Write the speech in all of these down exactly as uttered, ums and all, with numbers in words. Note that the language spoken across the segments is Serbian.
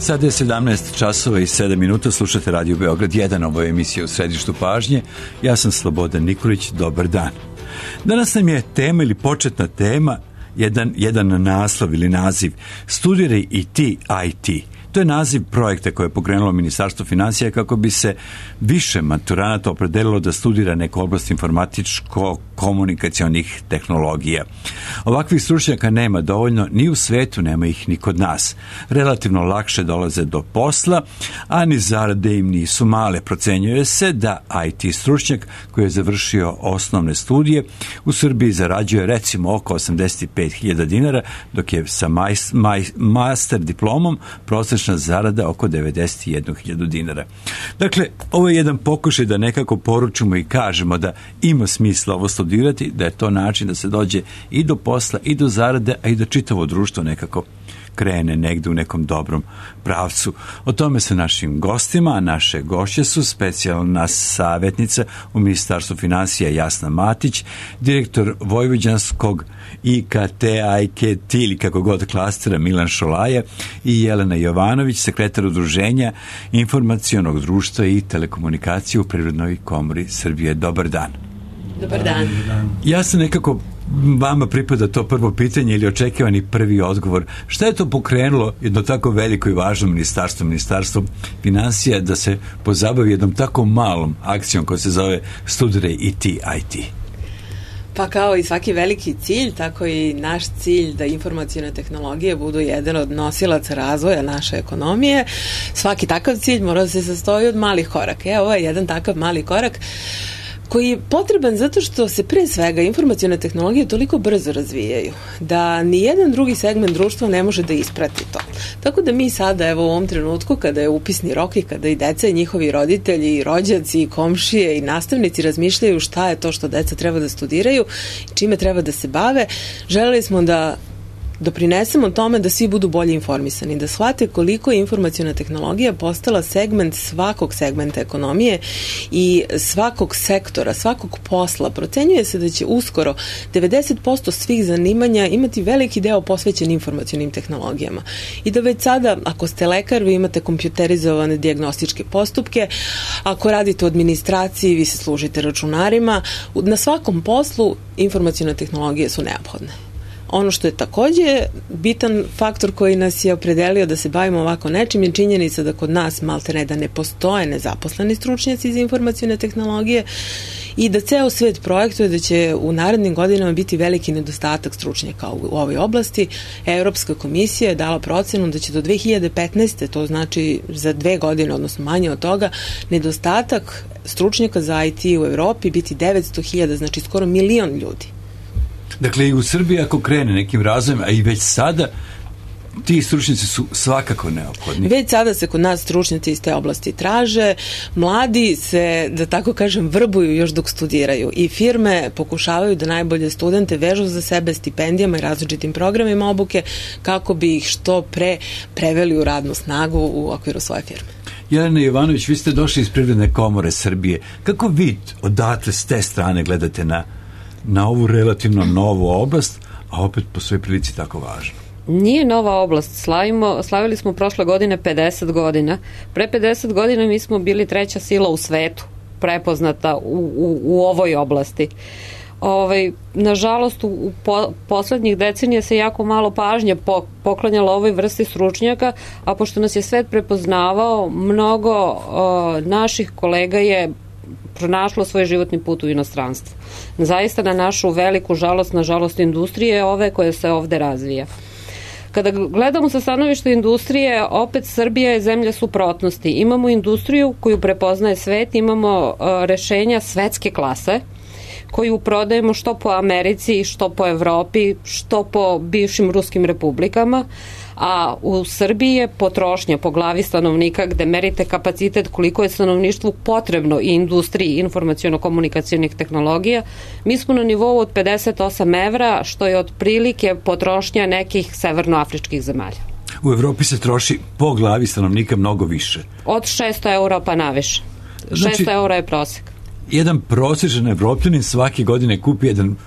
Sada je sedamnaest časova i sedam minuta, slušate Radio Beograd jedan, ovo je emisija U središtu pažnje. Ja sam Slobodan Nikolić, dobar dan. Danas nam je tema ili početna tema, jedan, jedan naslov ili naziv, Studiraj i ti I T. To je naziv projekta koje je pokrenulo Ministarstvo finansija kako bi se više maturanata opredelilo da studira neku oblast informatičko-komunikacionih tehnologija. Ovakvih stručnjaka nema dovoljno ni u svetu, nema ih ni kod nas. Relativno lakše dolaze do posla, a ni zarade im nisu male. Procenjuje se da I T stručnjak koji je završio osnovne studije u Srbiji zarađuje recimo oko osamdeset pet hiljada dinara, dok je sa maj, maj, master diplomom prosječna zarada oko devedeset jednu hiljadu dinara. Dakle, ovo je jedan pokušaj da nekako poručimo i kažemo da ima smisla ovo studirati, da je to način da se dođe i do posla, i do zarade, a i da čitavo društvo nekako krene negde u nekom dobrom pravcu. O tome sa našim gostima, a naše gošće su specijalna savjetnica u Ministarstvu finansija Jasna Matić, direktor Vojvođanskog I K T I K T ili kako god klastera Milan Šolaja i Jelena Jovanović, sekretar Udruženja informacionog društva i telekomunikacije u Privrednoj komori Srbije. Dobar dan. Dobar dan. Ja sam nekako vama pripada to prvo pitanje ili očekivani prvi odgovor. Šta je to pokrenulo jedno tako veliko i važno ministarstvo, ministarstvo finansija, da se pozabavi jednom tako malom akcijom koja se zove Studiraj i ti I T? Pa kao i svaki veliki cilj, tako i naš cilj da informacione tehnologije budu jedan od nosilaca razvoja naše ekonomije. Svaki takav cilj mora da se sastoji od malih koraka. Evo, ovo je jedan takav mali korak koji je potreban zato što se pre svega informacione tehnologije toliko brzo razvijaju da ni jedan drugi segment društva ne može da isprati to. Tako da mi sada, evo u ovom trenutku, kada je upisni rok i kada i deca i njihovi roditelji i rođaci i komšije i nastavnici razmišljaju šta je to što deca treba da studiraju i čime treba da se bave, želeli smo da doprinesemo tome da svi budu bolje informisani, da shvate koliko je informaciona tehnologija postala segment svakog segmenta ekonomije i svakog sektora, svakog posla. Procenjuje se da će uskoro devedeset posto svih zanimanja imati veliki deo posvećen informacionim tehnologijama. I da već sada, ako ste lekar, vi imate kompjuterizovane dijagnostičke postupke, ako radite u administraciji, vi se služite računarima, na svakom poslu informacione tehnologije su neophodne. Ono što je takođe bitan faktor koji nas je opredelio da se bavimo ovako nečim je činjenica da kod nas maltene da ne postoje nezaposleni stručnjaci iz informacione tehnologije i da ceo svet projektuje da će u narednim godinama biti veliki nedostatak stručnjaka u, u ovoj oblasti. Evropska komisija je dala procenu da će do dve hiljade petnaeste, to znači za dve godine, odnosno manje od toga, nedostatak stručnjaka za I T u Evropi biti devetsto hiljada, znači skoro milion ljudi. Dakle, i u Srbiji ako krene nekim razvojem, a i već sada, ti stručnjaci su svakako neophodni. Već sada se kod nas stručnjaci iz te oblasti traže, mladi se, da tako kažem, vrbuju još dok studiraju i firme pokušavaju da najbolje studente vežu za sebe stipendijama i različitim programima obuke kako bi ih što pre preveli u radnu snagu u okviru svoje firme. Jelena Jovanović, vi ste došli iz Privredne komore Srbije. Kako vi odatle s te strane gledate na na ovu relativno novu oblast, a opet po svoj prilici tako važno? Nije nova oblast. Slavimo, slavili smo prošle godine pedeset godina. Pre pedeset godina mi smo bili treća sila u svetu, prepoznata u, u, u ovoj oblasti. Ovaj, nažalost, u, u po, poslednjih decenija se jako malo pažnje po, poklanjalo ovoj vrsti stručnjaka, a pošto nas je svet prepoznavao, mnogo o, naših kolega je pronašlo svoj životni put u inostranstvu. Zaista na našu veliku žalost, na žalost industrije ove koje se ovde razvija. Kada gledamo sa stanovišta industrije, opet Srbija je zemlja suprotnosti. Imamo industriju koju prepoznaje svet, imamo uh, rešenja svetske klase, koju prodajemo što po Americi, što po Evropi, što po bivšim ruskim republikama, a u Srbiji je potrošnja po glavi stanovnika gde merite kapacitet koliko je stanovništvu potrebno i industriji informaciono-komunikacionih tehnologija. Mi smo na nivou od pedeset osam evra, što je otprilike potrošnja nekih severnoafričkih zemalja. U Evropi se troši po glavi stanovnika mnogo više. Od šesto eura pa naviše. Znači, šesto eura je prosek. Jedan prosječan Evropljanin svake godine kupi jedan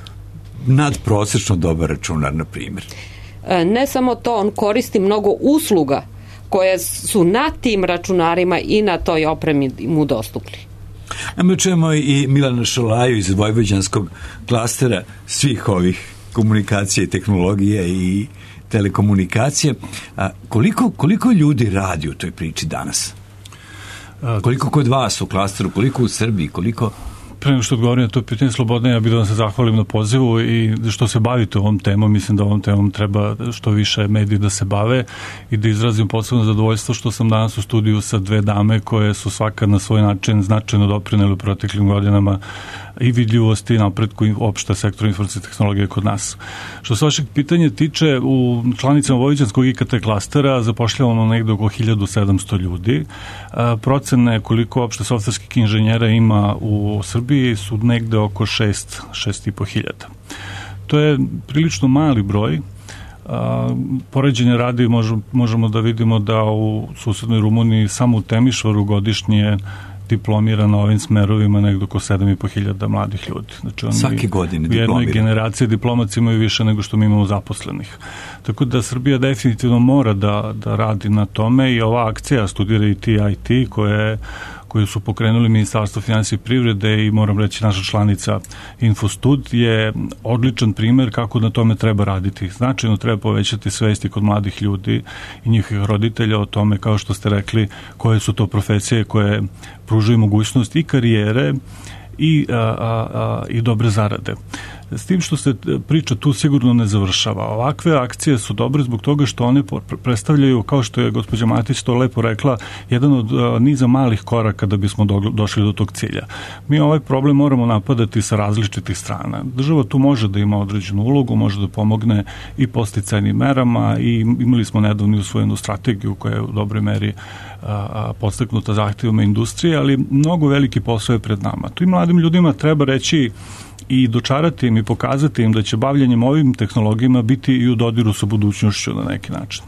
nadprosečno dobar računar, na primjer. Ne samo to, on koristi mnogo usluga koje su na tim računarima i na toj opremi mu dostupni. A mi čujemo i Milana Šolaju iz vojvođanskog klastera svih ovih komunikacije, tehnologije i telekomunikacije. A koliko, koliko ljudi radi u toj priči danas? Koliko kod vas u klasteru, koliko u Srbiji, koliko... Pre nego što odgovorim na to pitanje, Slobodne, ja bih da vam se zahvalim na pozivu i što se bavite ovom temom. Mislim da ovom temom treba što više mediji da se bave i da izrazim posebno zadovoljstvo što sam danas u studiju sa dve dame koje su svaka na svoj način značajno doprinele u proteklim godinama i vidljivosti i napretku i opšte sektora informacijske tehnologije kod nas. Što se vašeg pitanja tiče, u članicama Vojvođanskog I K T klastera zapošljavamo negde oko hiljadu sedamsto ljudi. Procene koliko opšte softverskih inženjera ima u Srbiji su negde oko šest, šest i po hiljada. To je prilično mali broj. Poređenje radi možemo da vidimo da u susednoj Rumuniji samo u Temišvaru godišnje diplomira na ovim smerovima negdje oko sedam i po hiljada mladih ljudi. Znači, oni svake godine diplomira. U jednoj generaciji diplomaci imaju više nego što mi imamo zaposlenih. Tako da Srbija definitivno mora da, da radi na tome i ova akcija Studiraj ti I T koja je koju su pokrenuli Ministarstvo finansija i privrede i moram reći naša članica Infostud je odličan primer kako na tome treba raditi. Značajno treba povećati svesti kod mladih ljudi i njihovih roditelja o tome, kao što ste rekli, koje su to profesije koje pružaju mogućnost i karijere i, a, a, a, i dobre zarade. S tim što se priča tu sigurno ne završava. Ovakve akcije su dobre zbog toga što one predstavljaju, kao što je gospođa Matić to lepo rekla, jedan od niza malih koraka da bismo došli do tog cilja. Mi ovaj problem moramo napadati sa različitih strana. Država tu može da ima određenu ulogu, može da pomogne i podsticajnim merama i imali smo nedavno usvojenu strategiju koja je u dobroj meri podstaknuta zahtevima industrije, ali mnogo veliki posao je pred nama. Tu i mladim ljudima treba reći i dočarati im i pokazati im da će bavljanjem ovim tehnologijama biti i u dodiru sa budućnošću na neki način.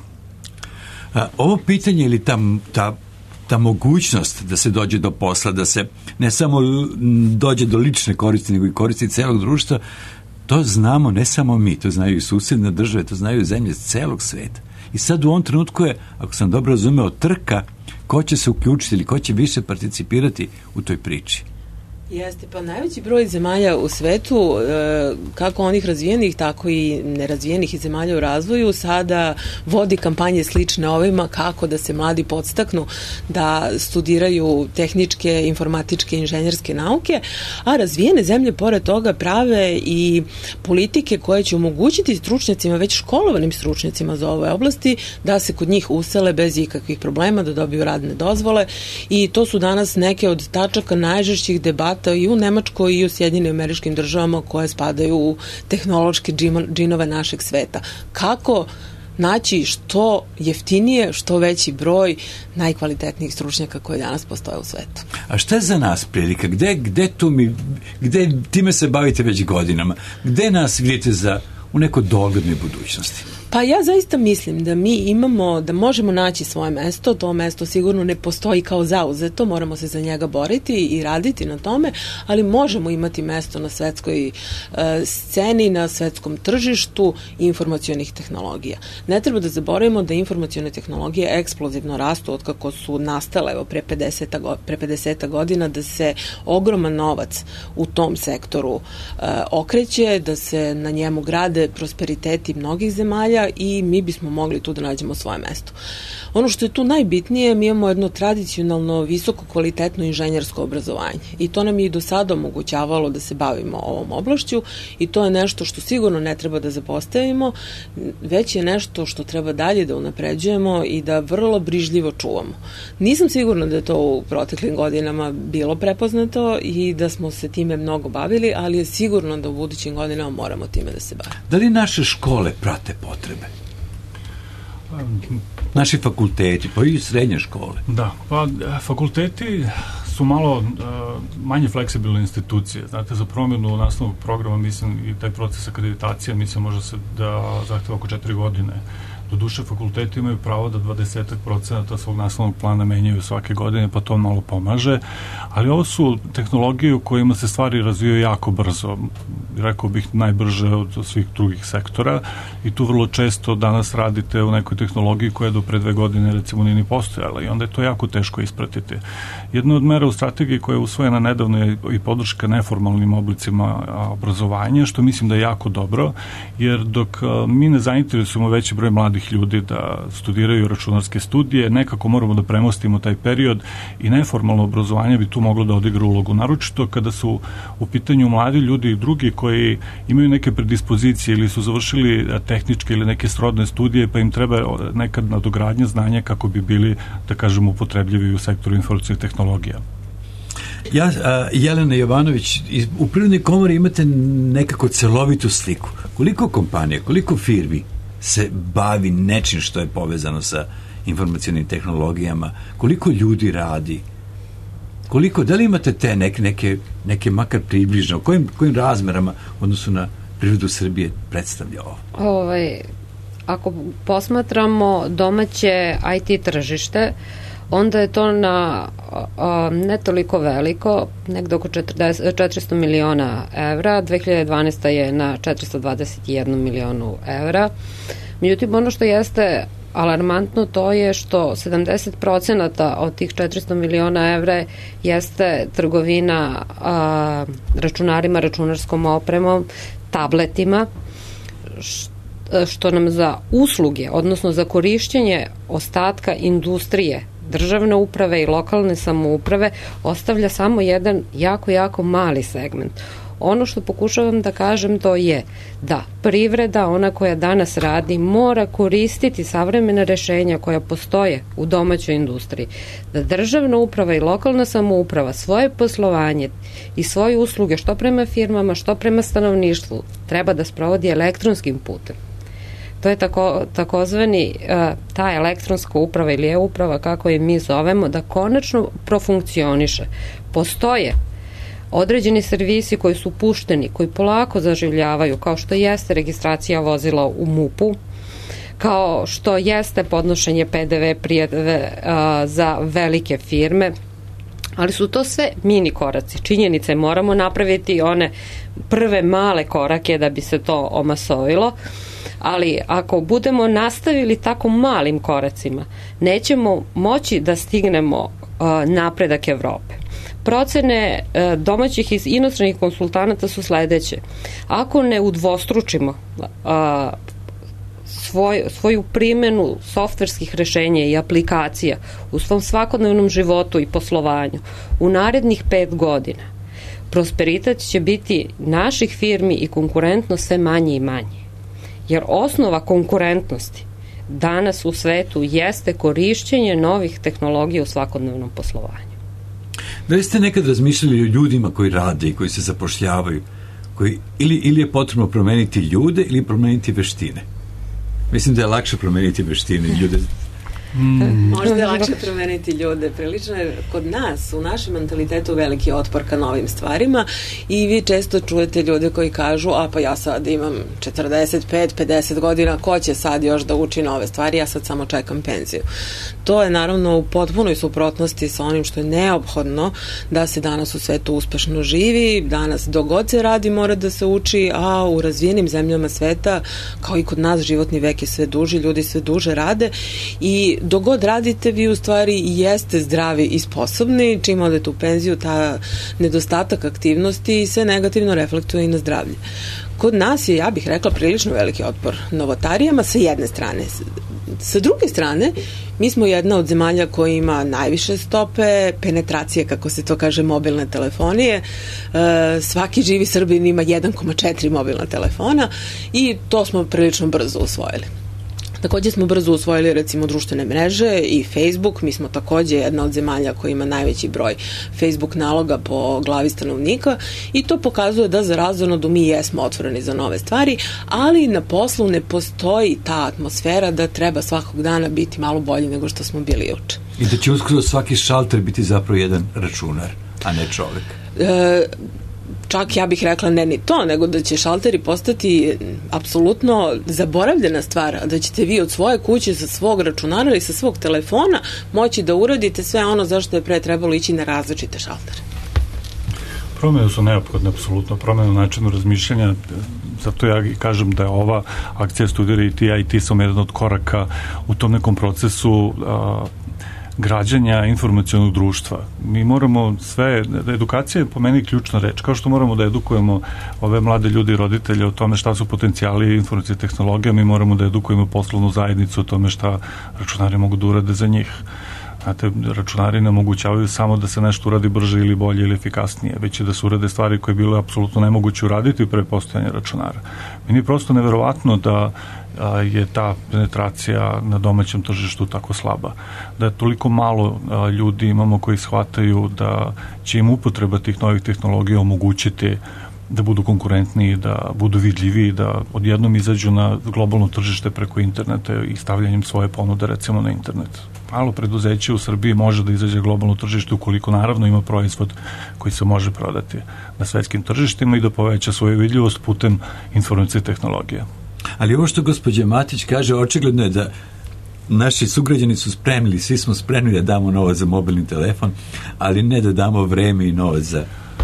A, ovo pitanje ili ta, ta, ta mogućnost da se dođe do posla, da se ne samo dođe do lične koristi, nego i koristi celog društva, to znamo ne samo mi, to znaju i susedne države, to znaju i zemlje celog sveta. I sad u ovom trenutku je, ako sam dobro razumeo, trka ko će se uključiti ili ko će više participirati u toj priči. Jeste, pa najveći broj zemalja u svetu, kako onih razvijenih, tako i nerazvijenih i zemalja u razvoju, sada vodi kampanje slične ovima kako da se mladi podstaknu da studiraju tehničke, informatičke, inženjerske nauke, a razvijene zemlje pored toga prave i politike koje će omogućiti stručnjacima, već školovanim stručnjacima za ove oblasti, da se kod njih usele bez ikakvih problema, da dobiju radne dozvole i to su danas neke od tačaka najžešćih debata i u Nemačkoj i u Sjedinjenim Američkim Državama koje spadaju u tehnološke džinove našeg sveta. Kako naći što jeftinije, što veći broj najkvalitetnijih stručnjaka koji danas postoje u svetu. A šta je za nas prilika? Gde, gde tu mi, gde time se bavite već godinama? Gde nas vidite za u nekoj doglednoj budućnosti? Pa ja zaista mislim da mi imamo, da možemo naći svoje mesto, to mesto sigurno ne postoji kao zauzeto, moramo se za njega boriti i raditi na tome, ali možemo imati mesto na svetskoj e, sceni, na svetskom tržištu informacionih tehnologija. Ne treba da zaboravimo da informacione tehnologije eksplozivno rastu od kako su nastale evo, pre pedeset godina, da se ogroman novac u tom sektoru e, okreće, da se na njemu grade prosperiteti mnogih zemalja i mi bismo mogli tu da nađemo svoje mesto. Ono što je tu najbitnije, mi imamo jedno tradicionalno visoko kvalitetno inženjersko obrazovanje i to nam je i do sada omogućavalo da se bavimo ovom oblašću i to je nešto što sigurno ne treba da zapostavimo, već je nešto što treba dalje da unapređujemo i da vrlo brižljivo čuvamo. Nisam sigurna da je to u proteklim godinama bilo prepoznato i da smo se time mnogo bavili, ali je sigurno da u budućim godinama moramo time da se bavimo. Da li naše škole prate potrebe? Naši fakulteti, pa i srednje škole. Da, pa fakulteti su malo uh, manje fleksibilne institucije. Znate, za promjenu nastavnog programa, mislim, i taj proces akreditacija, mislim, može se da zahteva oko četiri godine. Doduše, fakulteti imaju pravo da dvadeset procenata svog naslovnog plana menjaju svake godine, pa to malo pomaže, ali ovo su tehnologije u kojima se stvari razvijaju jako brzo, rekao bih najbrže od svih drugih sektora, i tu vrlo često danas radite u nekoj tehnologiji koja do pre dve godine recimo nije ni postojala, i onda je to jako teško ispratiti. Jedna od mera u strategiji koja je usvojena nedavno je i podrška neformalnim oblicima obrazovanja, što mislim da je jako dobro, jer dok mi ne zainteresujemo veći broj mladih ljudi da studiraju računarske studije, nekako moramo da premostimo taj period i neformalno obrazovanje bi tu moglo da odigra ulogu. Naročito kada su u pitanju mladi ljudi i drugi koji imaju neke predispozicije ili su završili tehničke ili neke srodne studije, pa im treba nekad nadogradnja znanja kako bi bili, da kažem, upotrebljivi u sektoru informacijnih tehnologija. Ja, a, Jelena Jovanović, u Privrednoj komori imate nekako celovitu sliku. Koliko kompanija, koliko firmi se bavi nečim što je povezano sa informacionim tehnologijama, koliko ljudi radi, koliko, da li imate te neke, neke, neke makar približno, o kojim, kojim razmerama u odnosu na prirodu Srbije predstavlja ovo? Ovaj, ako posmatramo domaće I T tržište, onda je to na a, ne toliko veliko, nekde oko četiristo miliona evra, dve hiljade dvanaeste. je na četiristo dvadeset jedan milionu evra. Međutim, ono što jeste alarmantno to je što sedamdeset procenata od tih četiristo miliona evra jeste trgovina a, računarima, računarskom opremom, tabletima, što nam za usluge, odnosno za korišćenje ostatka industrije, državne uprave i lokalne samouprave ostavlja samo jedan jako, jako mali segment. Ono što pokušavam da kažem to je da privreda, ona koja danas radi, mora koristiti savremene rešenja koja postoje u domaćoj industriji. Da državna uprava i lokalna samouprava svoje poslovanje i svoje usluge što prema firmama, što prema stanovništvu treba da sprovodi elektronskim putem. To je tako, takozvani uh, ta elektronska uprava ili e-uprava, kako je mi zovemo, da konačno profunkcioniše. Postoje određeni servisi koji su pušteni, koji polako zaživljavaju, kao što jeste registracija vozila u MUP-u, kao što jeste podnošenje P D V prijave uh, za velike firme, ali su to sve mini koraci. Činjenice, moramo napraviti one prve male korake da bi se to omasovilo, ali ako budemo nastavili tako malim koracima, nećemo moći da stignemo uh, napredak Evrope. Procene uh, domaćih i inostranih konsultanata su sledeće. Ako ne udvostručimo uh, svoj, svoju primenu softverskih rešenja i aplikacija u svom svakodnevnom životu i poslovanju u narednih pet godina, prosperitet će biti naših firmi i konkurentnost sve manje i manje. Jer osnova konkurentnosti danas u svetu jeste korišćenje novih tehnologija u svakodnevnom poslovanju. Da li ste nekad razmišljali o ljudima koji rade i koji se zapošljavaju? Koji, ili, ili je potrebno promeniti ljude ili promeniti veštine? Mislim da je lakše promeniti veštine i ljude. Mm. Možda je lakše promeniti ljude. Prilično je kod nas, u našem mentalitetu, veliki otpor ka novim stvarima i vi često čujete ljude koji kažu, a pa ja sad imam četrdeset pet pedeset godina, ko će sad još da uči nove stvari, ja sad samo čekam penziju. To je naravno u potpunoj suprotnosti sa onim što je neophodno da se danas u svetu uspešno živi, danas dok god se radi mora da se uči, a u razvijenim zemljama sveta, kao i kod nas, životni vek je sve duži, ljudi sve duže rade i dok god radite, vi u stvari jeste zdravi i sposobni, čim odete u penziju, ta nedostatak aktivnosti se negativno reflektuje i na zdravlje. Kod nas je, ja bih rekla, prilično veliki otpor novotarijama sa jedne strane. Sa druge strane, mi smo jedna od zemalja koja ima najviše stope penetracije, kako se to kaže, mobilne telefonije. E, svaki živi Srbin ima jedan zarez četiri mobilna telefona i to smo prilično brzo usvojili. Takođe smo brzo usvojili recimo društvene mreže i Facebook, mi smo takođe jedna od zemalja koja ima najveći broj Facebook naloga po glavi stanovnika i to pokazuje da za razonodu mi jesmo otvoreni za nove stvari, ali na poslu ne postoji ta atmosfera da treba svakog dana biti malo bolji nego što smo bili juče. I da će uskoro svaki šalter biti zapravo jedan računar, a ne čovek. E, čak ja bih rekla ne ni to, nego da će šalteri postati apsolutno zaboravljena stvar, da ćete vi od svoje kuće, sa svog računara ili sa svog telefona moći da uradite sve ono zašto je pre trebalo ići na različite šaltere. Promene su neophodne, apsolutno, promene u načinu razmišljanja, zato ja kažem da je ova akcija Studiraj I T, I T samo jedan od koraka u tom nekom procesu a, građanja informacionog društva. Mi moramo sve, edukacija je po meni ključna reč, kao što moramo da edukujemo ove mlade ljudi i roditelje o tome šta su potencijali informacije tehnologija, mi moramo da edukujemo poslovnu zajednicu o tome šta računari mogu da urade za njih. Znate, računari ne omogućavaju samo da se nešto uradi brže ili bolje ili efikasnije, već i da se urade stvari koje je bilo apsolutno nemoguće uraditi pre postojanja računara. Meni je prosto neverovatno da a, je ta penetracija na domaćem tržištu tako slaba. Da je toliko malo a, ljudi imamo koji shvataju da će im upotreba tih novih tehnologija omogućiti da budu konkurentniji, da budu vidljivi, da odjednom izađu na globalno tržište preko interneta i stavljanjem svoje ponude recimo na internet. Malo preduzeće u Srbiji može da izađe globalno tržište ukoliko naravno ima proizvod koji se može prodati na svetskim tržištima i da poveća svoju vidljivost putem informacije tehnologije. Ali ovo što gospođa Matić kaže, očigledno je da naši sugrađani su spremili, svi smo spremni da damo novac za mobilni telefon, ali ne da damo vreme i novac za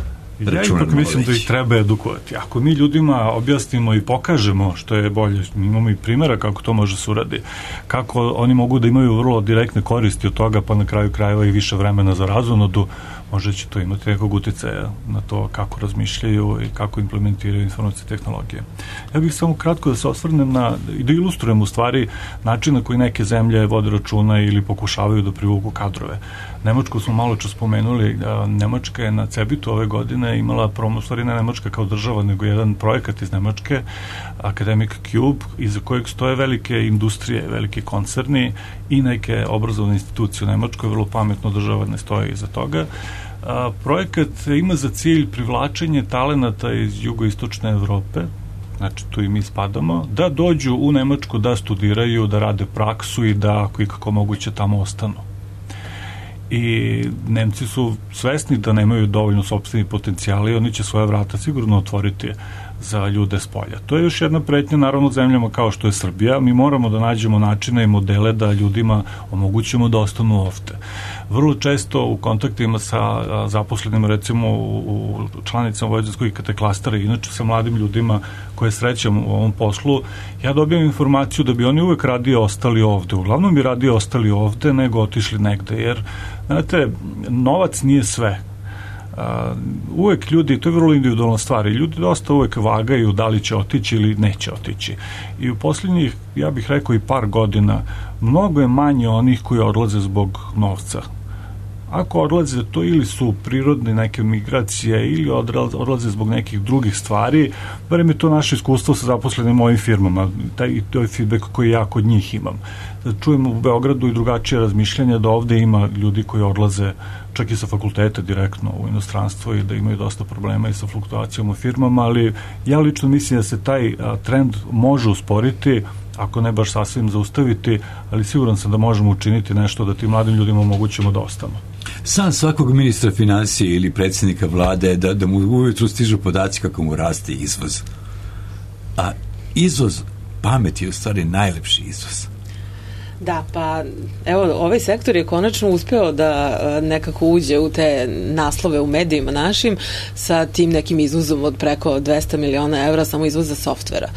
ja ipak mislim da ih treba edukovati. Ako mi ljudima objasnimo i pokažemo što je bolje, mi imamo i primjera kako to može se uradi, kako oni mogu da imaju vrlo direktne koristi od toga, pa na kraju krajeva i više vremena za razonodu, možda će to imati nekog uticaja na to kako razmišljaju i kako implementiraju informacije tehnologije. Ja bih samo kratko da se osvrnem na, i da ilustrujem u stvari način na koji neke zemlje vode računa ili pokušavaju da privuku kadrove. Nemačku smo malo čas spomenuli, Nemačka je na Cebitu ove godine imala promo, stvari ne Nemačka kao država, nego jedan projekat iz Nemačke, Academic Cube, iza kojeg stoje velike industrije, velike koncerni i neke obrazovne institucije u Nemačkoj, vrlo pametno država ne stoji iza toga. A, projekat ima za cilj privlačenje talenata iz jugoistočne Evrope, znači tu i mi spadamo, da dođu u Nemačku da studiraju, da rade praksu i da ako i kako moguće tamo ostanu. I Nemci su svesni da nemaju dovoljno sopstveni potencijali i oni će svoje vrata sigurno otvoriti za ljude s polja. To je još jedna pretnja naravno zemljama kao što je Srbija. Mi moramo da nađemo načine i modele da ljudima omogućimo da ostanu ovde. Vrlo često u kontaktima sa zaposlenima recimo u članicama Vojvođanskog I K T klastera, inače sa mladim ljudima koje srećem u ovom poslu, ja dobijam informaciju da bi oni uvek radije ostali ovde. Uglavnom bi radije ostali ovde nego otišli negde, jer znate, novac nije sve. Uh, uvek ljudi, to je vrlo individualna stvar i ljudi dosta uvek vagaju da li će otići ili neće otići i u posljednjih, ja bih rekao i par godina, mnogo je manje onih koji odlaze zbog novca. Ako odlaze, to ili su prirodne neke migracije ili odlaze zbog nekih drugih stvari, barem je to naše iskustvo sa zaposlenim ovim firmama, taj, to je feedback koji ja kod njih imam. Čujemo u Beogradu i drugačije razmišljanja da ovde ima ljudi koji odlaze čak i sa fakulteta direktno u inostranstvo i da imaju dosta problema i sa fluktuacijom u firmama, ali ja lično mislim da se taj a, trend može usporiti, ako ne baš sasvim zaustaviti, ali siguran sam da možemo učiniti nešto da tim mladim ljudima omogućimo da ostanu. San svakog ministra financije ili predsjednika vlade je da, da mu ujutru stižu podaci kako mu raste izvoz. A izvoz pameti je u stvari najlepši izvoz. Da, pa evo, ovaj sektor je konačno uspeo da nekako uđe u te naslove u medijima našim sa tim nekim izvozom od preko dvesta miliona evra samo izvoza softvera.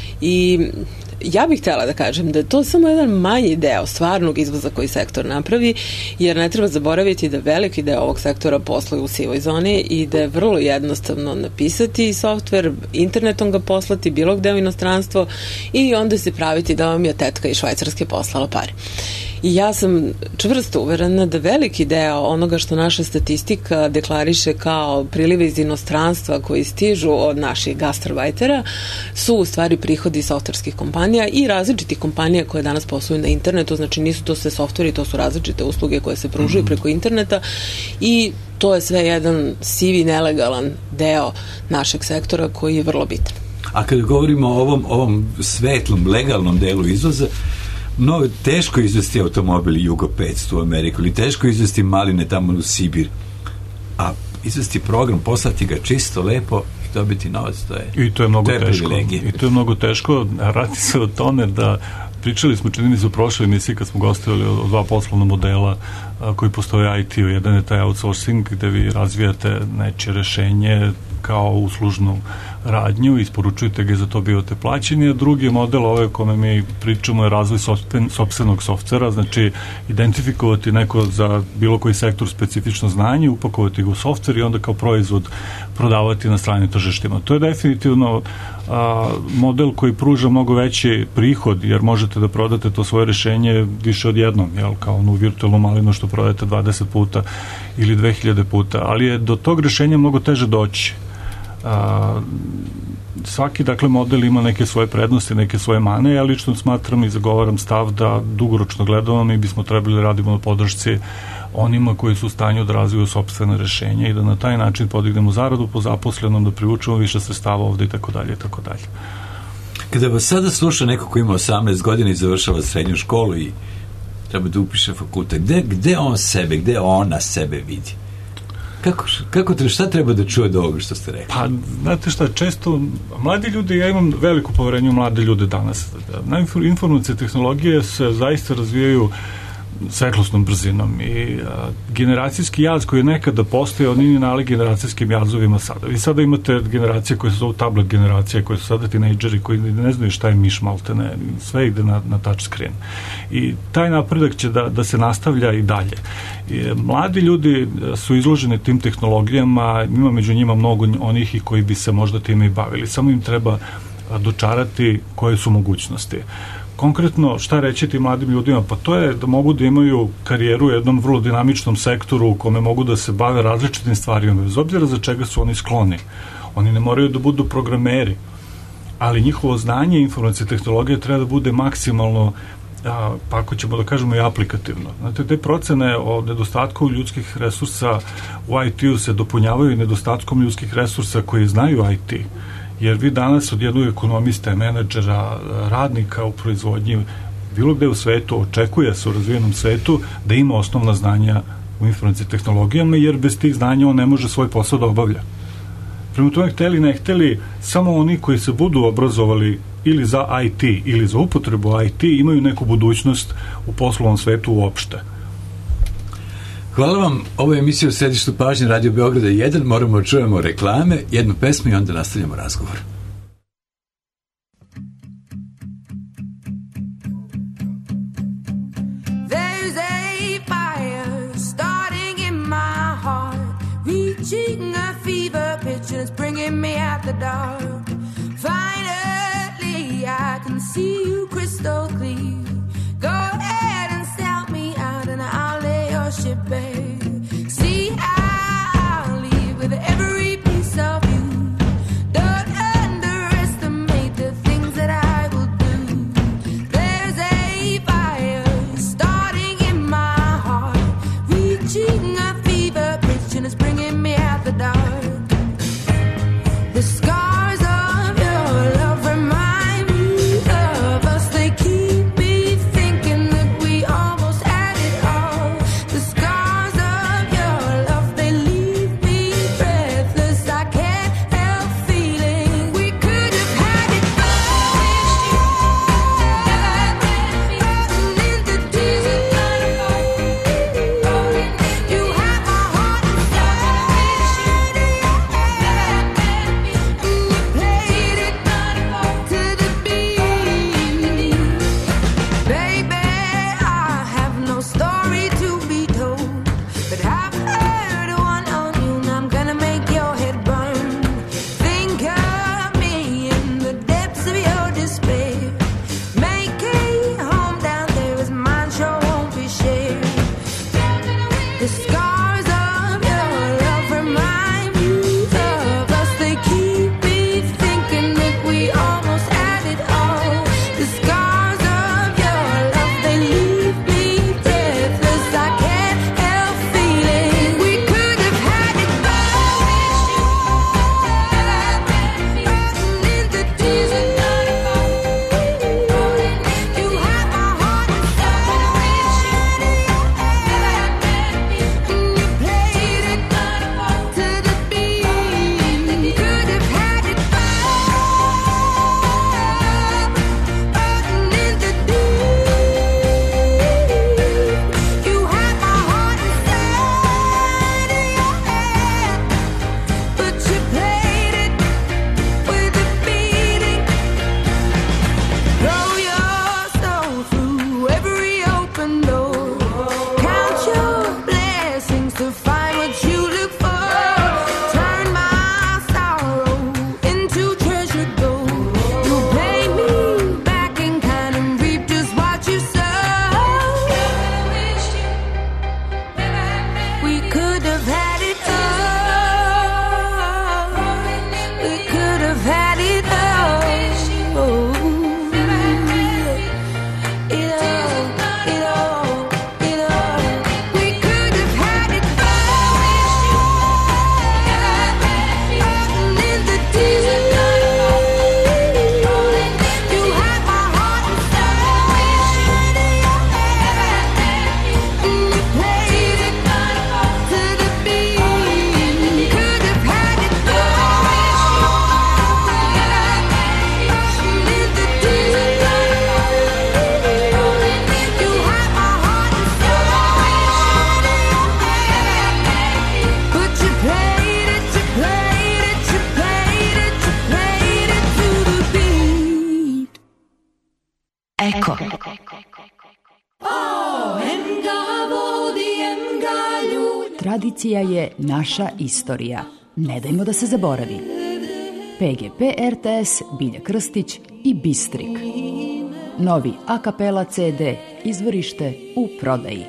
I ja bih htjela da kažem da je to samo jedan manji deo stvarnog izvoza koji sektor napravi, jer ne treba zaboraviti da veliki deo ovog sektora posluje u sivoj zoni i da je vrlo jednostavno napisati softver, internetom ga poslati bilo gde u inostranstvo i onda se praviti da vam je tetka iz Švajcarske poslala pare. I ja sam čvrsto uverena da veliki deo onoga što naša statistika deklariše kao prilive iz inostranstva koji stižu od naših gastarbajtera su u stvari prihodi softverskih kompanija i različitih kompanija koje danas posluju na internetu, znači nisu to sve softveri, to su različite usluge koje se pružuju preko interneta i to je sve jedan sivi, nelegalan deo našeg sektora koji je vrlo bitan. A kada govorimo o ovom, ovom svetlom, legalnom delu izvoza, mnogo teško izvesti automobili Jugo petsto u Ameriku ili teško izvesti maline tamo u Sibir. A izvesti program, poslati ga čisto, lepo i dobiti novac, to je, I to je mnogo to je teško. privilegije. I to je mnogo teško. Radi se o tome da pričali smo, čini mi se u prošloj emisiji kad smo gostovali o dva poslovna modela a, koji postoje I T-u. Jedan je taj outsourcing gde vi razvijate nečije rešenje kao uslužnu radnju, isporučujete ga i za to bivate plaćeni, a drugi je model ove o kome mi pričamo je razvoj sopstvenog softvera, znači identifikovati neko za bilo koji sektor specifično znanje, upakovati ga u softver i onda kao proizvod prodavati na stranim tržištima. To je definitivno a, model koji pruža mnogo veći prihod, jer možete da prodate to svoje rešenje više od jednom, jel, kao onu virtualnu malinu što prodajete dvadeset puta ili dve hiljade puta, ali je do tog rešenja mnogo teže doći. A, svaki dakle model ima neke svoje prednosti, neke svoje mane. Ja lično smatram i zagovaram stav da dugoročno gledano mi bismo trebali da radimo na podršci onima koji su u stanju da razviju sopstvene rešenja i da na taj način podignemo zaradu po zaposlenom, da privučemo više sredstava ovde i tako dalje i tako dalje. Kada vas sada sluša neko ko ima osamnaest godina i završava srednju školu i treba da upiše fakultet, gde, gde on sebe, gde ona sebe vidi? Kako, kako treba, šta treba da čuje do ovoga što ste rekli? Pa, znate šta, često mladi ljudi, ja imam veliko poverenje u mlade ljude danas. Na informacije tehnologije se zaista razvijaju svetlosnom brzinom i a, generacijski jaz koji je nekada postoje, on nije nalik generacijskim jazovima sada. Vi sada imate generacije koje su zovu tablet generacije, koje su sada tinejdžeri koji ne znaju šta je miš maltene, sve ide na, na touch screen. I taj napredak će da, da se nastavlja i dalje. I, mladi ljudi su izloženi tim tehnologijama, ima među njima mnogo onih i koji bi se možda time i bavili. Samo im treba dočarati koje su mogućnosti. Konkretno, šta reći tim mladim ljudima? Pa to je da mogu da imaju karijeru u jednom vrlo dinamičnom sektoru u kome mogu da se bave različitim stvarima, bez obzira za čega su oni skloni. Oni ne moraju da budu programeri, ali njihovo znanje informacije tehnologije treba da bude maksimalno, a, pa ako ćemo da kažemo i aplikativno. Znate, te procene o nedostatku ljudskih resursa u I T-u se dopunjavaju nedostatkom ljudskih resursa koji znaju I T. Jer vi danas od jednog ekonomista, menadžera, radnika u proizvodnji, bilo gde u svetu, očekuje se u razvijenom svetu da ima osnovna znanja u informacijskim tehnologijama, jer bez tih znanja on ne može svoj posao da obavlja. Prema tome, hteli, ne hteli, samo oni koji se budu obrazovali ili za I T ili za upotrebu I T imaju neku budućnost u poslovnom svetu uopšte. Hvala vam. Ovo je emisija u središtu pažnje Radio Beograda jedan. Moramo da čujemo reklame, jednu pesmu i onda nastavljamo razgovor. There's a fire starting in my heart, reaching a fever pitch and it's bringing me out the dark. Finally I can see you crystal clear. Go ahead and sell me out and I'll lay your ship bare. See, I'll leave with every piece of you. Don't underestimate the things that I will do. There's a fire starting in my heart, reaching a fever pitch and it's bringing me out the dark. The scars of your love remind me of Eko. Tradicija je naša istorija. Ne dajmo da se zaboravi. P G P R T S, Bilja Krstić i Bistrik. Novi a kapela C D, izvorište u prodaji.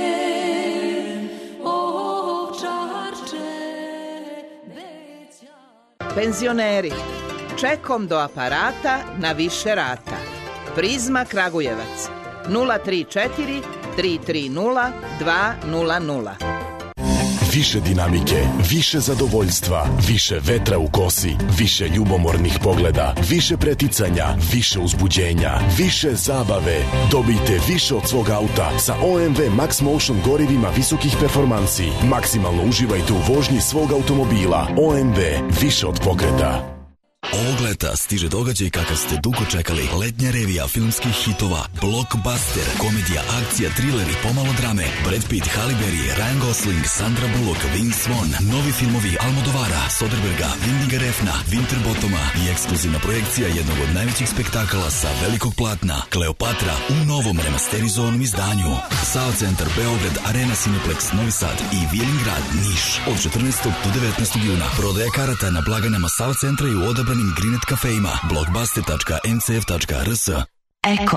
Penzioneri, čekom do aparata na više rata. Prizma Kragujevac, nula tri četiri tri tri nula dva nula nula. Više dinamike, više zadovoljstva, više vetra u kosi, više ljubomornih pogleda, više preticanja, više uzbuđenja, više zabave. Dobijte više od svog auta sa O M V Max Motion gorivima visokih performansi. Maksimalno uživajte u vožnji svog automobila. O M V, više od pokreta. Ovog leta stiže događaj kakav ste dugo čekali. Letnja revija filmskih hitova, blockbuster, komedija, akcija, thriller i pomalo drame. Brad Pitt, Halle Berry, Ryan Gosling, Sandra Bullock, Vince Vaughn, novi filmovi Almodovara, Soderberga, Windiga Refna, Winterbottoma i ekskluzivna projekcija jednog od najvećih spektakala sa velikog platna, Kleopatra u novom remasterizovanom izdanju. Sao Centar Beograd, Arena Cineplex Novi Sad i Vijelingrad Niš od četrnaestog do devetnaestog juna. Prodaja karata na blagajnama Sao Centra i u odabranim Greenet kafejima. blockbuster tačka n c f tačka r s. Eko.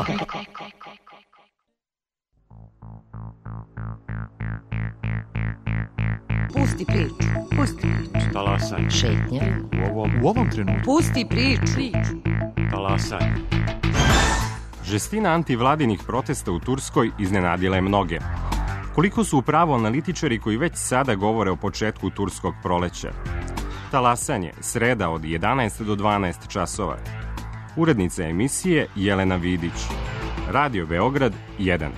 Pusti priču. Pusti priču. Talasaj. Šetnja. U ovom, u ovom trenutku. Pusti priču. Talasaj. Žestina antivladinih protesta u Turskoj iznenadila je mnoge. Koliko su upravo analitičari koji već sada govore o početku turskog proleća? Talasanje, sreda od jedanaest do dvanaest časova. Urednica emisije Jelena Vidić. Radio Beograd jedan.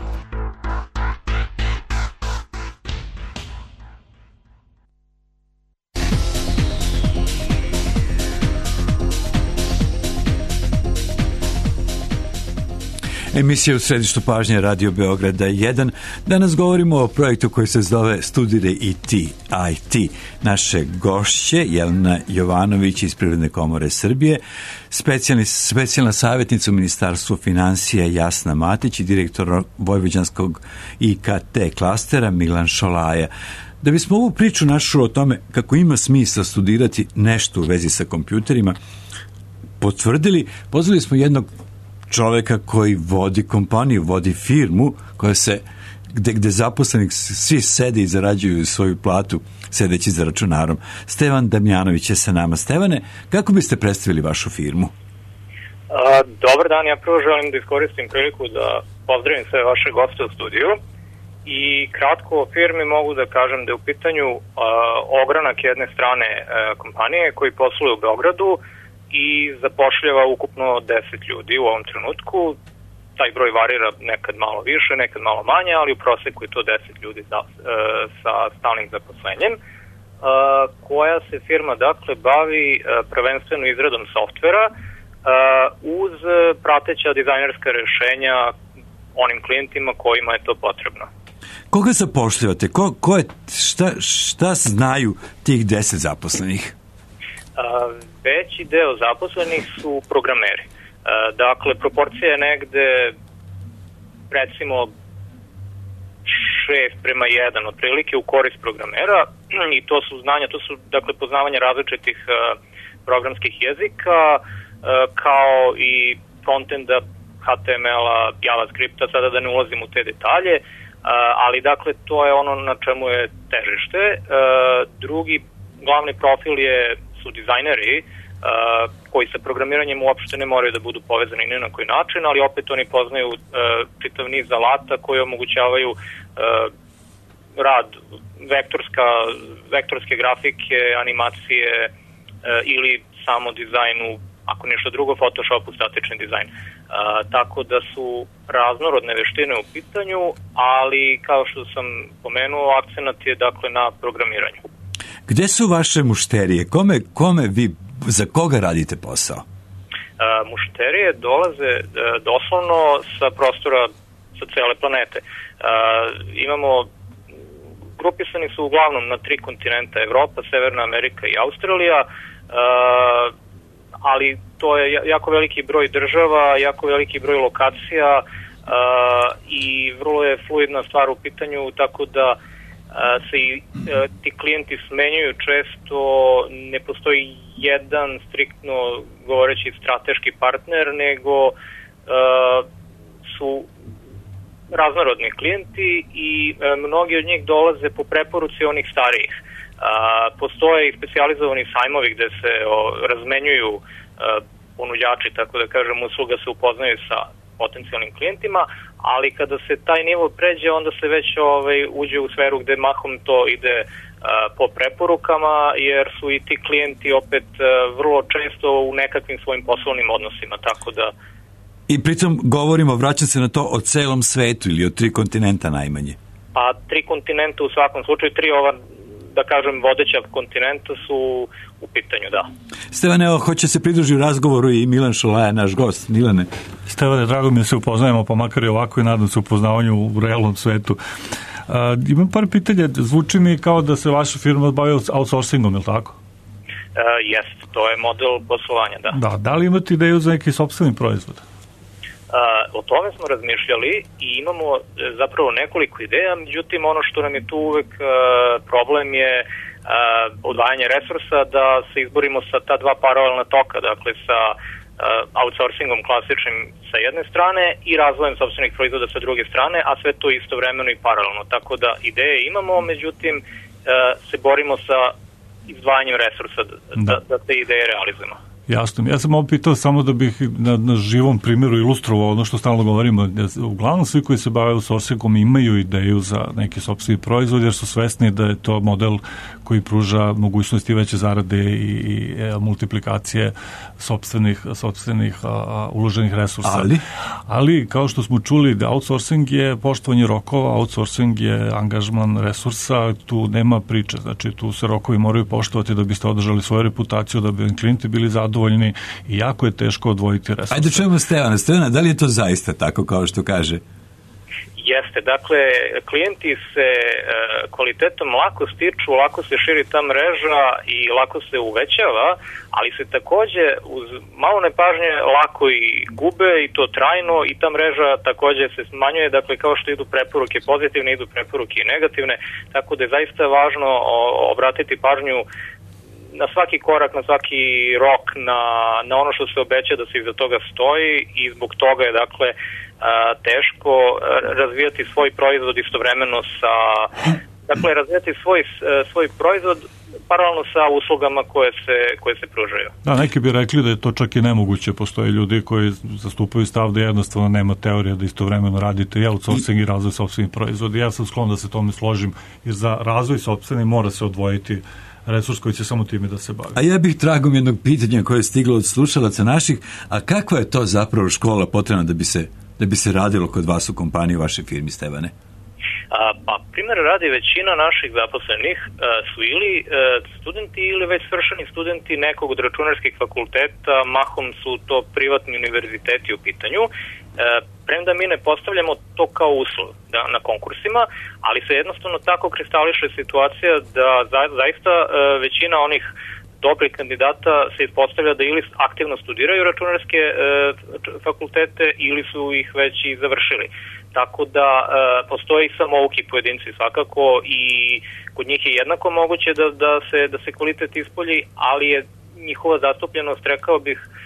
Emisija u središtu pažnje Radio Beograda jedan. Danas govorimo o projektu koji se zove Studiraj I T, I T. Naše gošće, Jelena Jovanović iz Privredne komore Srbije, specijalni, specijalna savjetnica u Ministarstvu financija Jasna Matić i direktor Vojvođanskog I K T klastera Milan Šolaja. Da bismo ovu priču našu o tome kako ima smisla studirati nešto u vezi sa kompjuterima potvrdili, pozvali smo jednog čoveka koji vodi kompaniju, vodi firmu koja se, gde, gde zaposlenik svi sede i zarađuju svoju platu sedeći za računarom. Stevan Damjanović je sa nama. Stevane, kako biste predstavili vašu firmu? A, dobar dan, ja prvo želim da iskoristim priliku da pozdravim sve vaše goste u studiju i kratko o firmi mogu da kažem da je u pitanju a, ogranak jedne strane a, kompanije koji posluje u Beogradu i zapošljava ukupno deset ljudi u ovom trenutku. Taj broj varira nekad malo više, nekad malo manje, ali u proseku je to deset ljudi za, e, sa stalnim zaposlenjem, e, koja se firma dakle bavi e, prvenstveno izradom softvera e, uz prateća dizajnerska rešenja onim klijentima kojima je to potrebno. Koga zapošljavate? Ko, ko je, šta, šta znaju tih deset zaposlenih? A, veći deo zaposlenih su programeri. A, dakle, proporcija je negde recimo šest prema jedan otprilike u korist programera i to su znanja, to su dakle poznavanje različitih a, programskih jezika a, kao i frontenda, H T M L-a, JavaScripta, sada da ne ulazim u te detalje, a, ali dakle to je ono na čemu je težište. A, drugi glavni profil je su dizajneri uh, koji sa programiranjem uopšte ne moraju da budu povezani ni na koji način, ali opet oni poznaju uh, čitav niz alata koji omogućavaju uh, rad vektorska, vektorske grafike, animacije uh, ili samo dizajnu, ako ništa drugo, Photoshopu, statični dizajn. Uh, tako da su raznorodne veštine u pitanju, ali kao što sam pomenuo, akcenat je dakle na programiranju. Gde su vaše mušterije? Kome, kome vi, za koga radite posao? Uh, mušterije dolaze uh, doslovno sa prostora, sa cele planete. Uh, imamo, grupisani su uglavnom na tri kontinenta, Evropa, Severna Amerika i Australija, uh, ali to je jako veliki broj država, jako veliki broj lokacija i vrlo je fluidna stvar u pitanju, tako da se i ti klijenti smenjuju često, ne postoji jedan striktno govoreći strateški partner, nego su raznorodni klijenti i mnogi od njih dolaze po preporuci onih starijih. Postoje i specijalizovani sajmovi gde se razmenjuju ponuđači, tako da kažem, usluga se upoznaju sa potencijalnim klijentima, ali kada se taj nivo pređe, onda se već ovaj, uđe u sferu gde mahom to ide uh, po preporukama, jer su i ti klijenti opet uh, vrlo često u nekakvim svojim poslovnim odnosima, tako da... I pritom govorimo, vraćam se na to, o celom svetu ili o tri kontinenta najmanje? Pa tri kontinenta u svakom slučaju, tri ova, da kažem, vodeća kontinenta su u pitanju, da. Stevane, evo, hoće se pridruži u razgovoru i Milan Šolaja, naš gost. Milane. Stevane, drago mi da se upoznajemo, pa makar i ovako i nadam se upoznavanju u realnom svetu. Uh, imam par pitanja, zvuči mi kao da se vaša firma bavi outsourcingom, je li tako? Uh, jest, to je model poslovanja, da. Da, da li imate ideju za neki sopstveni proizvod? Uh, o tome smo razmišljali i imamo zapravo nekoliko ideja, međutim ono što nam je tu uvek uh, problem je uh, odvajanje resursa, da se izborimo sa ta dva paralelna toka, dakle sa uh, outsourcingom klasičnim sa jedne strane i razvojem sopstvenih proizvoda sa druge strane, a sve to istovremeno i paralelno, tako da ideje imamo, međutim uh, se borimo sa izdvajanjem resursa da, da. da te ideje realizujemo. Jasno. Ja sam ovo pitao samo da bih na, na živom primjeru ilustrovao ono što stalno govorimo. Uglavnom svi koji se bave outsourcingom imaju ideju za neki sopstveni proizvod, jer su svesni da je to model koji pruža mogućnosti veće zarade i, i e, multiplikacije sopstvenih, sopstvenih a, a, uloženih resursa. Ali? Ali, kao što smo čuli, da outsourcing je poštovanje rokova, outsourcing je angažman resursa, tu nema priče. Znači, tu se rokovi moraju poštovati da biste održali svoju reputaciju, da bi klijenti bili zadovoljni i jako je teško odvojiti resurse. Ajde čujemo Stevana. Stevana, da li je to zaista tako kao što kaže? Jeste, dakle, klijenti se e, kvalitetom lako stiču, lako se širi ta mreža i lako se uvećava, ali se takođe uz malo nepažnje lako i gube i to trajno i ta mreža takođe se smanjuje, dakle kao što idu preporuke pozitivne, idu preporuke i negativne, tako da je zaista važno o, obratiti pažnju na svaki korak, na svaki rok, na, na ono što se obeća da se iza toga stoji i zbog toga je dakle a, teško razvijati svoj proizvod istovremeno sa, dakle razvijati svoj, svoj proizvod paralelno sa uslugama koje se, koje se pružaju. Da, neki bi rekli da je to čak i nemoguće. Postoje ljudi koji zastupaju stav da jednostavno nema teorije da istovremeno radite i outsourcing i razvoj sopstvenih proizvoda. Ja sam sklon da se tome složim, jer za razvoj sopstveni mora se odvojiti resurs koji će samo time da se bavi. A ja bih tragom jednog pitanja koje je stiglo od slušalaca naših, a kakva je to zapravo škola potrebna da bi se, da bi se radilo kod vas u kompaniji, u vašoj firmi, Stevane? A, pa, primjer radi, većina naših zaposlenih a, su ili a, studenti ili već svršeni studenti nekog od računarskih fakulteta, mahom su to privatni univerziteti u pitanju, a, premda mi ne postavljamo to kao uslov da, na konkursima, ali se jednostavno tako kristališe situacija da za, zaista a, većina onih dobrih kandidata se ispostavlja da ili aktivno studiraju računarske e, fakultete ili su ih već i završili. Tako da e, postoji samouki pojedinci svakako i kod njih je jednako moguće da, da, se, da se kvalitet ispolji, ali je njihova zastupljenost, rekao bih, e,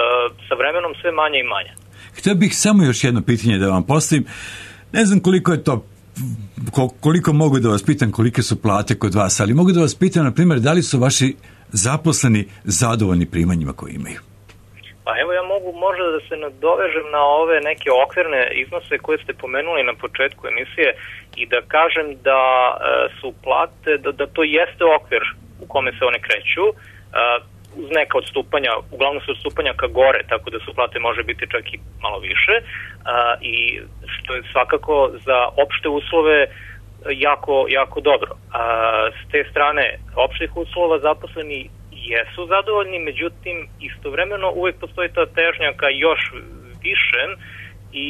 sa vremenom sve manje i manje. Htio bih samo još jedno pitanje da vam postavim. Ne znam koliko je to, koliko mogu da vas pitam kolike su plate kod vas, ali mogu da vas pitam, na primjer, da li su vaši zaposleni zadovoljni primanjima koje imaju? Pa evo, ja mogu možda da se nadovežem na ove neke okvirne iznose koje ste pomenuli na početku emisije i da kažem da e, su plate, da, da to jeste okvir u kome se one kreću, e, uz neka odstupanja, uglavnom su odstupanja ka gore, tako da su plate može biti čak i malo više, e, i što je svakako za opšte uslove jako, jako dobro. A, s te strane opštih uslova zaposleni jesu zadovoljni, međutim istovremeno uvek postoji ta težnja ka još višem i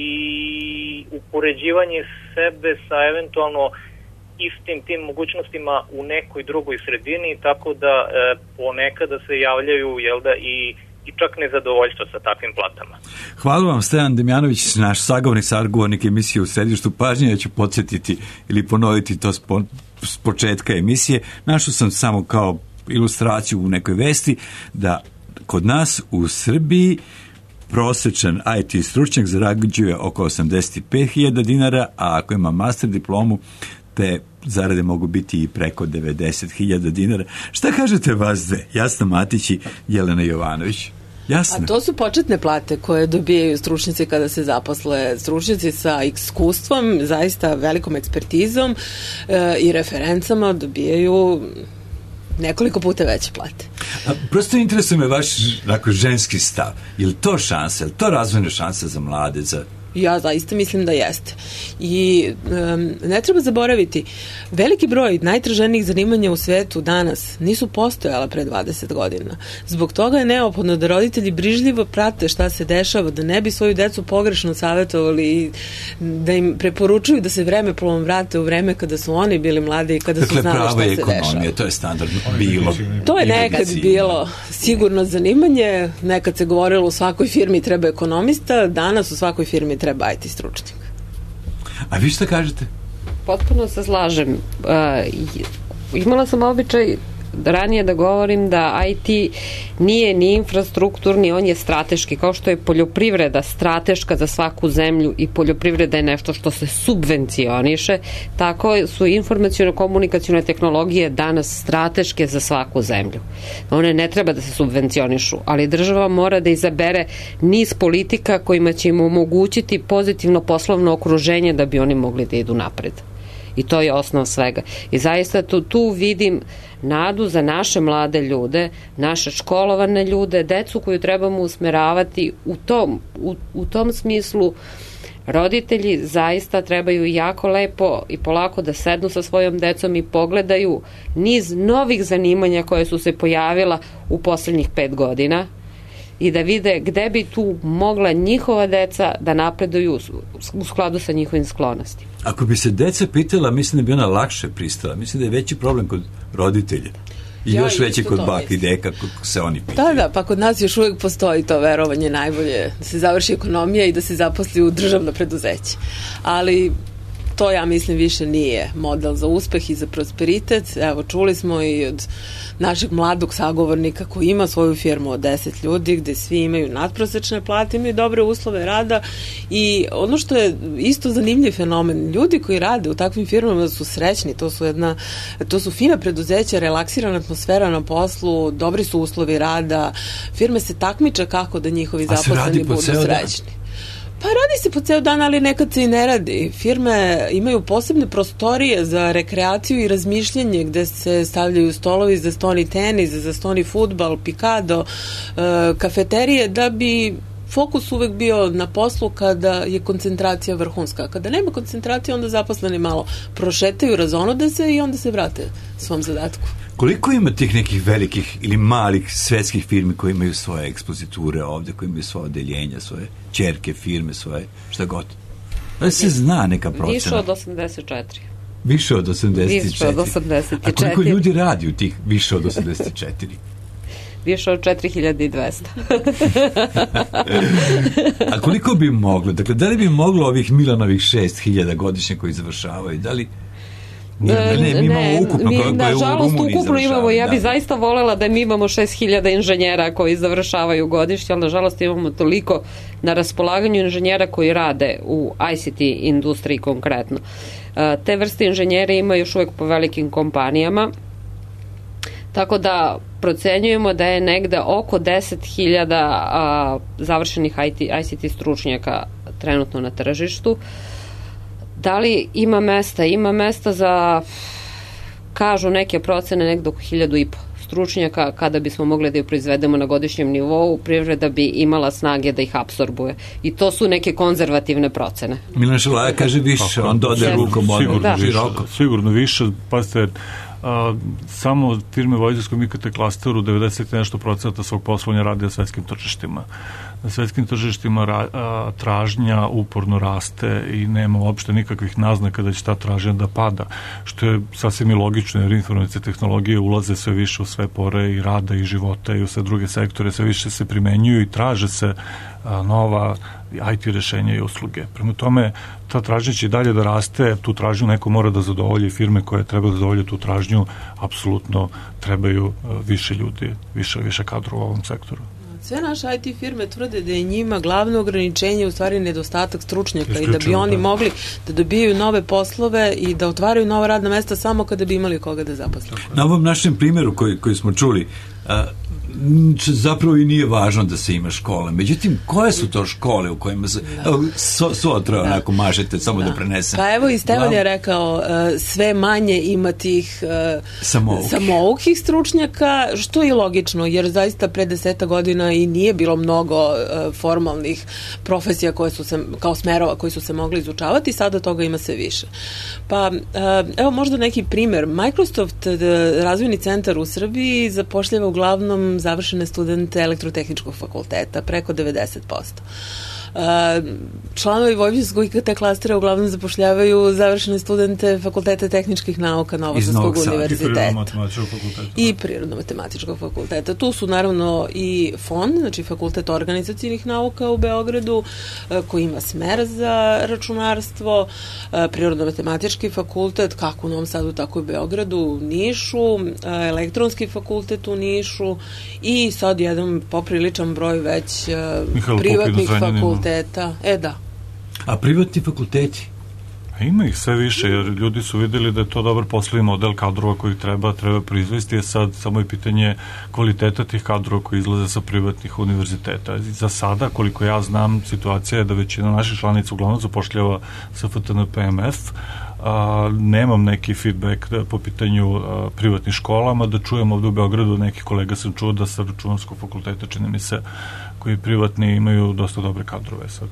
upoređivanje sebe sa eventualno istim tim mogućnostima u nekoj drugoj sredini, tako da e, ponekada se javljaju, jel da, i i čak nezadovoljstvo sa takvim platama. Hvala vam, Stojan Damjanović, naš sagovornik, sagovornik emisije U središtu pažnje. Ja ću podsjetiti ili ponoviti to s početka emisije. Našao sam samo kao ilustraciju u nekoj vesti da kod nas u Srbiji prosječan I T stručnjak zarađuje oko osamdeset pet hiljada dinara, a ako ima master diplomu, te zarade mogu biti i preko devedeset hiljada dinara. Šta kažete vas dve? Jasna Matić i Jelena Jovanović. Jasno. A to su početne plate koje dobijaju stručnjaci kada se zaposle. Stručnjaci sa iskustvom, zaista velikom ekspertizom e, i referencama dobijaju nekoliko puta veće plate. A, prosto interesuje me vaš dakle, ženski stav. Je li to šansa, je li to razvojna šansa za mlade, za... Ja zaista mislim da jeste. I um, ne treba zaboraviti, veliki broj najtraženijih zanimanja u svetu danas nisu postojala pre dvadeset godina. Zbog toga je neophodno da roditelji brižljivo prate šta se dešava, da ne bi svoju decu pogrešno savjetovali i da im preporučuju da se vreme plom vrate u vreme kada su oni bili mladi i kada dakle, su znali šta se dešava. Dakle, prava ekonomija, to je standardno bilo. To je nekad bilo sigurno zanimanje, nekad se govorilo u svakoj firmi treba ekonomista, danas u svakoj firmi treba I T stručnjak. A vi šta kažete? Potpuno se slažem. Uh, imala sam običaj ranije da govorim da I T nije ni infrastrukturni, on je strateški, kao što je poljoprivreda strateška za svaku zemlju i poljoprivreda je nešto što se subvencioniše, tako su informaciono-komunikacione tehnologije danas strateške za svaku zemlju. One ne treba da se subvencionišu, ali država mora da izabere niz politika kojima će im omogućiti pozitivno poslovno okruženje da bi oni mogli da idu napred. I to je osnov svega. I zaista tu, tu vidim nadu za naše mlade ljude, naše školovane ljude, decu koju trebamo usmeravati u tom, u, u tom smislu. Roditelji zaista trebaju jako lepo i polako da sednu sa svojom decom i pogledaju niz novih zanimanja koje su se pojavila u poslednjih pet godina i da vide gde bi tu mogla njihova deca da napreduju u skladu sa njihovim sklonostima. Ako bi se deca pitala, mislim da bi ona lakše pristala. Mislim da je veći problem kod roditelja. I ja, još veći kod baka i deka, kako se oni pitaju. Da, da, pa kod nas još uvijek postoji to verovanje najbolje da se završi ekonomija i da se zaposli u državno preduzeće. Ali to ja mislim više nije model za uspeh i za prosperitet. Evo, čuli smo i od našeg mladog sagovornika koji ima svoju firmu od deset ljudi gde svi imaju nadprosečne plate, imaju dobre uslove rada i ono što je isto zanimljiv fenomen, ljudi koji rade u takvim firmama su srećni, to su jedna, to su fina preduzeća, relaksirana atmosfera na poslu, dobri su uslovi rada, firme se takmiče kako da njihovi zaposleni budu srećni. Pa radi se po ceo dan, ali nekad se i ne radi. Firme imaju posebne prostorije za rekreaciju i razmišljanje gde se stavljaju stolovi za stoni tenis, za stoni fudbal, pikado, kafeterije, da bi fokus uvek bio na poslu kada je koncentracija vrhunska. Kada nema koncentracije, onda zaposleni malo prošetaju, razonode se i onda se vrate svom zadatku. Koliko ima tih nekih velikih ili malih svetskih firmi koji imaju svoje ekspoziture ovde, koji imaju svoje odeljenja, svoje ćerke firme, svoje šta god? Da se zna neka procena. Više od osamdeset četiri. Više od osamdeset četiri. Više od osamdeset četiri. A koliko ljudi radi u tih više od osamdeset četiri? Više od četiri hiljade dvesta. A koliko bi moglo? Dakle, da li bi moglo ovih Milanovih šest hiljada godišnje koji završavaju? Da li... Ne, ne, mi imamo ukupno mi, koje, koje nažalost, u ukupno imamo, ja bih zaista volela da mi imamo šest hiljada inženjera koji završavaju godišnje, ali nažalost imamo toliko na raspolaganju inženjera koji rade u I C T industriji konkretno. Te vrste inženjera ima još uvek po velikim kompanijama, tako da procenjujemo da je negde oko deset hiljada završenih I T, I C T stručnjaka trenutno na tržištu. Da li ima mesta? Ima mesta za, kažu neke procene, nekdo oko hiljadu i po stručnjaka, kada bismo mogli da ju proizvedemo na godišnjem nivou, privreda bi imala snage da ih apsorbuje. I to su neke konzervativne procene. Milan Šalaja kaže više, on dode rukom odmah široko. Sigurno više, pazite, a, samo firme u Vojvođanskom I K T klasteru devedeset nešto procenta svog poslovanja radi na svetskim tržištima. Na svetskim tržištima ra, a, tražnja uporno raste i nema uopšte nikakvih naznaka da će ta tražnja da pada, što je sasvim i logično, jer informacijske tehnologije ulaze sve više u sve pore i rada i života i u sve druge sektore, sve više se primenjuju i traže se a, nova I T rešenja i usluge. Prema tome, ta tražnja će i dalje da raste, tu tražnju neko mora da zadovolji, firme koje treba da zadovolje tu tražnju, apsolutno trebaju a, više ljudi, više, više kadrova u ovom sektoru. Sve naše I T firme tvrde da je njima glavno ograničenje u stvari nedostatak stručnjaka i da bi oni da. mogli da dobijaju nove poslove i da otvaraju nova radna mesta samo kada bi imali koga da zaposle. Na ovom našem primjeru koji, koji smo čuli, a, zapravo i nije važno da se ima škola. Međutim, koje su to škole u kojima se... Da. Evo, so, sotra da. onako mažete, samo da, da prenesem. Pa evo i Stevan je rekao, uh, sve manje ima tih uh, samoukih. samoukih stručnjaka, što je logično, jer zaista pre deseta godina i nije bilo mnogo uh, formalnih profesija koje su se, kao smerova koji su se mogli izučavati, sada toga ima sve više. Pa, uh, evo možda neki primer. Microsoft, razvojni centar u Srbiji, zapošljava uglavnom završene studente elektrotehničkog fakulteta, preko devedeset posto. Uh, članovi Vojvođanskog I K T klastera uglavnom zapošljavaju završene studente Fakulteta tehničkih nauka Novosadskog univerziteta i Prirodno-matematičkog fakulteta. Tu su naravno i F O N, znači Fakultet organizacijnih nauka u Beogradu, uh, koji ima smer za računarstvo, uh, Prirodno-matematički fakultet, kako u Novom Sadu, tako i u Beogradu, u Nišu, uh, Elektronski fakultet u Nišu i sad jedan popriličan broj već uh, privatnih fakulteta. E, da. A privatni fakulteti? A ima ih sve više, jer ljudi su videli da je to dobar poslovni model kadrova koji treba, treba proizvesti, je sad samo je pitanje kvaliteta tih kadrova koji izlaze sa privatnih univerziteta. Za sada, koliko ja znam, situacija je da većina naših članica uglavnom zapošljava sa F T N P M F, a, nemam neki feedback da, po pitanju a, privatnih školama, da čujem ovde u Beogradu, neki kolega sam čuo da sa računarskog fakulteta, čini mi se, koji privatni imaju dosta dobre kadrove sad.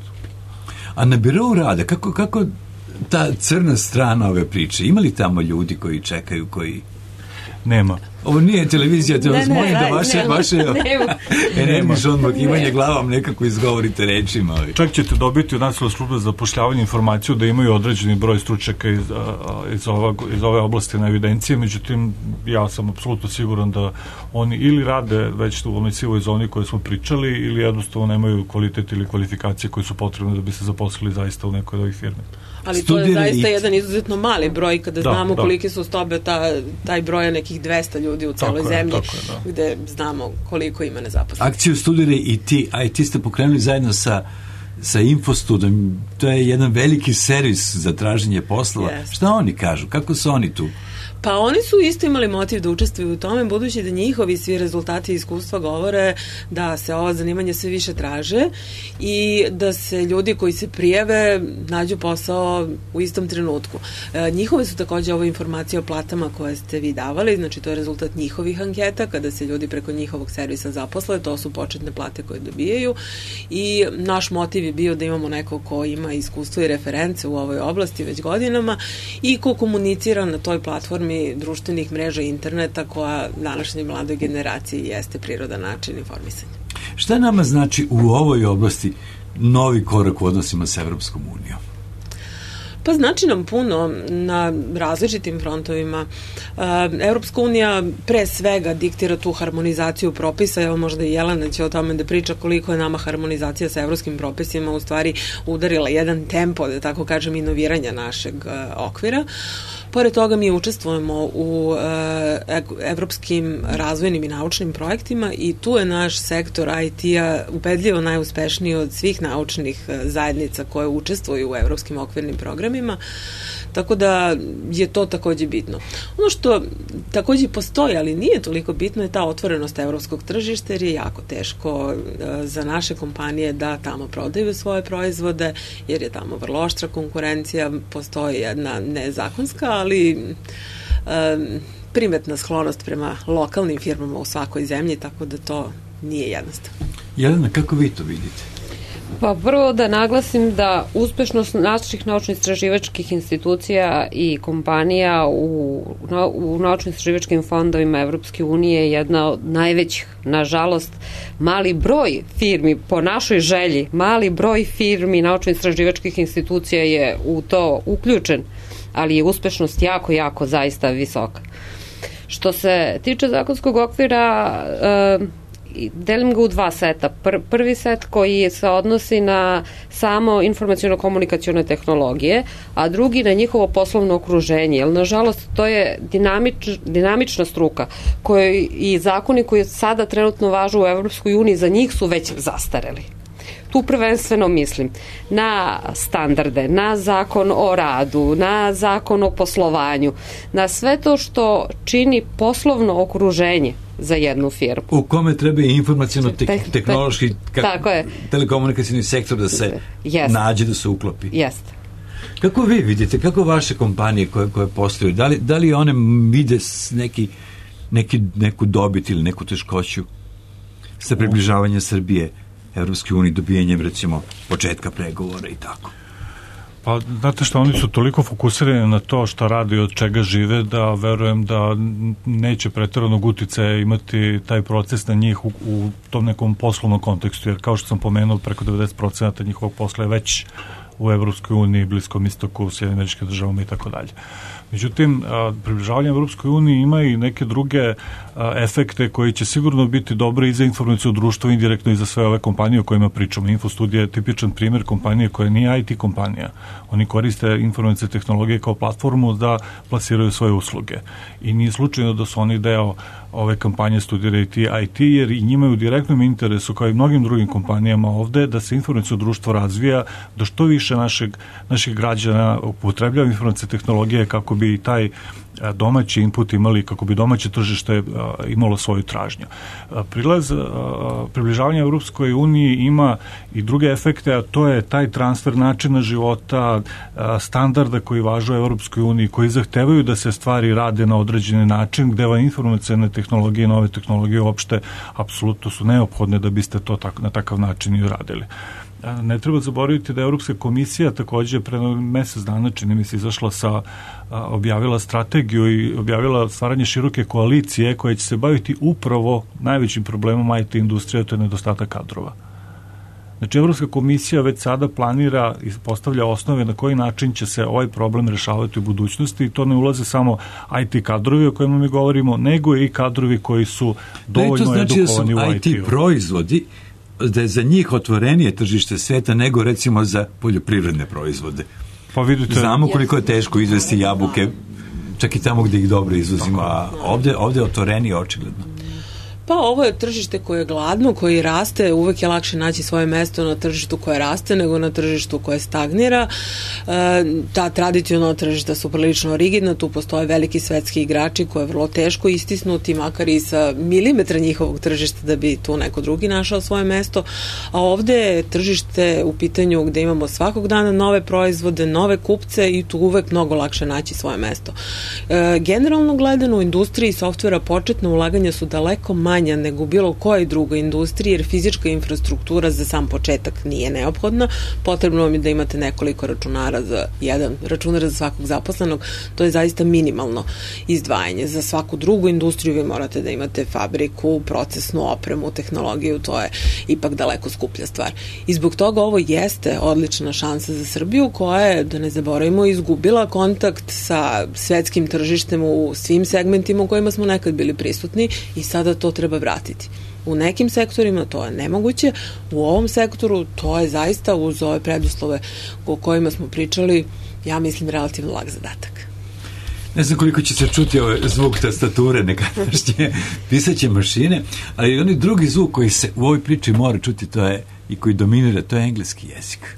A na birou rada, kako, kako ta crna strana ove priče, ima li tamo ljudi koji čekaju, koji... Nema. Ovo nije televizija, te vas molim da vaše, nema, vaše energično odmahivanje glavom nekako izgovorite rečima. Čak ćete dobiti od Nacionalne službe za zapošljavanje informaciju da imaju određeni broj stručnjaka iz, iz, ovog, iz ove oblasti na evidencije, međutim ja sam apsolutno siguran da oni ili rade već u onoj sivoj zoni koje smo pričali ili jednostavno nemaju kvalitet ili kvalifikacije koje su potrebne da bi se zaposlili zaista u nekoj od ovih firme. Ali Studiri to je zaista i... jedan izuzetno mali broj kada da, znamo da. koliki su stobe, ta, taj broj je nekih dvesta ljudi u celoj zemlji, je, da. gde znamo koliko ima nezaposlenih. Akciju Studiri i ti, a i ti ste pokrenuli zajedno sa, sa Infostudom, to je jedan veliki servis za traženje poslova. Yes. Šta oni kažu? Kako su oni tu? Pa oni su isto imali motiv da učestvuju u tome, budući da njihovi svi rezultati i iskustva govore da se ova zanimanja sve više traže i da se ljudi koji se prijave nađu posao u istom trenutku. E, njihove su takođe ove informacije o platama koje ste vi davali, znači to je rezultat njihovih anketa, kada se ljudi preko njihovog servisa zaposle, to su početne plate koje dobijaju i naš motiv je bio da imamo neko ko ima iskustvo i reference u ovoj oblasti već godinama i ko komunicira na toj platformi društvenih mreža interneta koja današnjoj mladoj generaciji jeste prirodan način informisanja. Šta nama znači u ovoj oblasti novi korak u odnosima sa Evropskom unijom? Pa znači nam puno na različitim frontovima. Evropska unija pre svega diktira tu harmonizaciju propisa, evo možda i Jelena će o tome da priča koliko je nama harmonizacija sa evropskim propisima u stvari udarila jedan tempo, da tako kažem, inoviranja našeg okvira. Pored toga mi učestvujemo u e, evropskim razvojnim i naučnim projektima i tu je naš sektor I T-a ubedljivo najuspešniji od svih naučnih zajednica koje učestvuju u evropskim okvirnim programima, tako da je to takođe bitno. Ono što takođe postoji, ali nije toliko bitno, je ta otvorenost evropskog tržišta, jer je jako teško e, za naše kompanije da tamo prodaju svoje proizvode, jer je tamo vrlo oštra konkurencija, postoji jedna nezakonska, ali um, primetna sklonost prema lokalnim firmama u svakoj zemlji, tako da to nije jednostavno. Jelena, kako vi to vidite? Pa prvo da naglasim da uspešnost naših naučno-istraživačkih institucija i kompanija u, u naučno-istraživačkim fondovima Evropske unije je jedna od najvećih. Nažalost, mali broj firmi, po našoj želji, mali broj firmi naučno-istraživačkih institucija je u to uključen, ali je uspešnost jako, jako zaista visoka. Što se tiče zakonskog okvira, e, delim ga u dva seta. Pr prvi set koji se odnosi na samo informaciono-komunikacione tehnologije, a drugi na njihovo poslovno okruženje, jer nažalost to je dinamič, dinamična struka koji, i zakoni koji sada trenutno važu u Evropskoj uniji za njih su već zastareli. Tu prvenstveno mislim na standarde, na zakon o radu, na zakon o poslovanju, na sve to što čini poslovno okruženje za jednu firmu. U kome treba i informacijono-tehnološki telekomunikacijni sektor da se Jest. nađe, da se uklopi. Jeste. Kako vi vidite, kako vaše kompanije koje, koje postoju, da li, da li one vide neki, neki, neku dobit ili neku teškoću sa približavanja Srbije Evropske unije, dobijenjem recimo početka pregovora i tako? Pa, znate što, oni su toliko fokusirani na to što rade i od čega žive, da verujem da neće pretjeranog uticaja imati taj proces na njih u, u tom nekom poslovnom kontekstu, jer kao što sam pomenuo, preko devedeset posto njihovog posla je već u Evropskoj uniji, Bliskom istoku, Sjedinim Američkim Državama i tako dalje. Međutim, približavanje Evropskoj uniji ima i neke druge efekte koji će sigurno biti dobre i za informaciju društva, indirektno i za sve ove kompanije o kojima pričamo. Infostudija je tipičan primjer kompanije koja nije I T kompanija. Oni koriste informacije tehnologije kao platformu da plasiraju svoje usluge. I nije slučajno da su oni deo ove kampanje Studirajte I T, jer i njima je u direktnom interesu, kao i mnogim drugim kompanijama ovde, da se informacija društva razvija, da što više našeg, naših građana upotrebljava informacije tehnologije kako bi taj domaći input imali, kako bi domaće tržište imalo svoju tražnju. Prilaz, približavanje Evropskoj uniji ima i druge efekte, a to je taj transfer načina života, standarda koji važu u Evropskoj uniji, koji zahtevaju da se stvari rade na određeni način, gde vam informacijne tehnologije, nove tehnologije uopšte apsolutno su neophodne da biste to tak, na takav način i uradili. Ne treba zaboraviti da je Evropska komisija takođe pre mesec dana, čini mi se, izašla sa, objavila strategiju i objavila stvaranje široke koalicije koja će se baviti upravo najvećim problemom I T industrije, to je nedostatak kadrova. Znači, Evropska komisija već sada planira i postavlja osnove na koji način će se ovaj problem rešavati u budućnosti i to ne ulaze samo I T kadrovi o kojima mi govorimo, nego i kadrovi koji su dovoljno edukovani u I T-u. To znači da su I T proizvodi, da je za njih otvorenije tržište sveta nego recimo za poljoprivredne proizvode. Pa vidite, znamo koliko je teško izvesti jabuke, čak i tamo gde ih dobro izvozimo, a ovde, ovde je otvorenije očigledno. Pa ovo je tržište koje je gladno, koje raste, uvek je lakše naći svoje mesto na tržištu koje raste nego na tržištu koje stagnira. E, ta tradicionalna tržišta su prilično rigidna, tu postoje veliki svetski igrači koje je vrlo teško istisnuti, makar i sa milimetra njihovog tržišta da bi tu neko drugi našao svoje mesto, a ovde je tržište u pitanju gde imamo svakog dana nove proizvode, nove kupce i tu uvek mnogo lakše naći svoje mesto. E, generalno gledano u industriji softvera početna ulaganja su daleko manje nego u bilo kojoj drugoj industriji, jer fizička infrastruktura za sam početak nije neophodna. Potrebno vam je da imate nekoliko računara za jedan računar za svakog zaposlenog. To je zaista minimalno izdvajanje. Za svaku drugu industriju vi morate da imate fabriku, procesnu opremu, tehnologiju, to je ipak daleko skuplja stvar. I zbog toga ovo jeste odlična šansa za Srbiju koja je, da ne zaboravimo, izgubila kontakt sa svetskim tržištem u svim segmentima u kojima smo nekad bili prisutni i sada to treba vratiti. U nekim sektorima to je nemoguće, u ovom sektoru to je zaista uz ove preduslove o kojima smo pričali, ja mislim, relativno lak zadatak. Ne znam koliko će se čuti ovaj zvuk tastature nekadašnje pisaće mašine, ali onaj drugi zvuk koji se u ovoj priči mora čuti, to je i koji dominira, to je engleski jezik.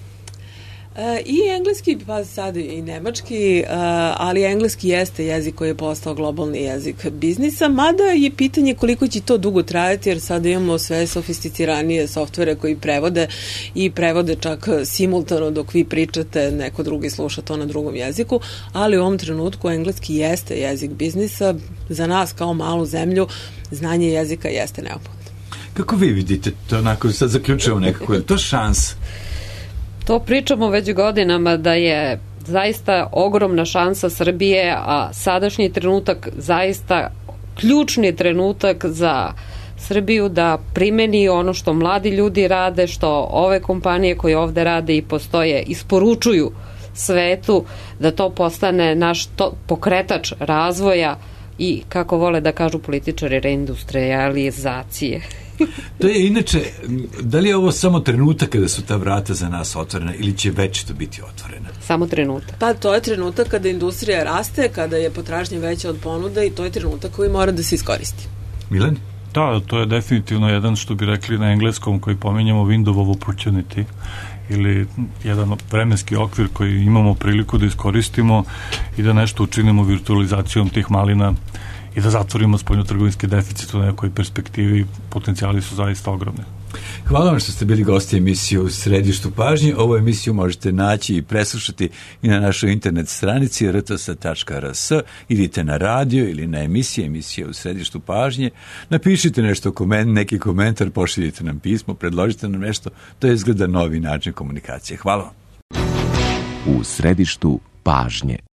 E, I engleski, pa sad i nemački, e, ali engleski jeste jezik koji je postao globalni jezik biznisa, mada je pitanje koliko će to dugo trajati, jer sada imamo sve sofisticiranije softvere koji prevode i prevode čak simultano dok vi pričate, neko drugi sluša to na drugom jeziku, ali u ovom trenutku engleski jeste jezik biznisa. Za nas kao malu zemlju znanje jezika jeste neophodno. Kako vi vidite to, onako sad zaključujemo nekako, je to šansa? To pričamo već godinama da je zaista ogromna šansa Srbije, a sadašnji trenutak zaista ključni trenutak za Srbiju da primeni ono što mladi ljudi rade, što ove kompanije koje ovde rade i postoje isporučuju svetu, da to postane naš to, pokretač razvoja i, kako vole da kažu političari, reindustrializacije. To je inače, da li je ovo samo trenutak kada su ta vrata za nas otvorena ili će večito biti otvorena? Samo trenutak. Pa to je trenutak kada industrija raste, kada je potražnja veća od ponude i to je trenutak koji mora da se iskoristi. Milan? Da, to je definitivno jedan, što bi rekli na engleskom, koji pominjamo window of opportunity, ili jedan vremenski okvir koji imamo priliku da iskoristimo i da nešto učinimo virtualizacijom tih malina i da zatvorimo spoljnotrgovinski deficit u nekoj perspektivi. Potencijali su zaista ogromni. Hvala vam što ste bili gosti emisije U središtu pažnje. Ovu emisiju možete naći i preslušati i na našoj internet stranici r t s tačka r s. Idite na radio ili na emisije, emisije U središtu pažnje. Napišite nešto, koment, neki komentar, pošaljite nam pismo, predložite nam nešto. To je izgleda novi način komunikacije. Hvala vam. U središtu pažnje.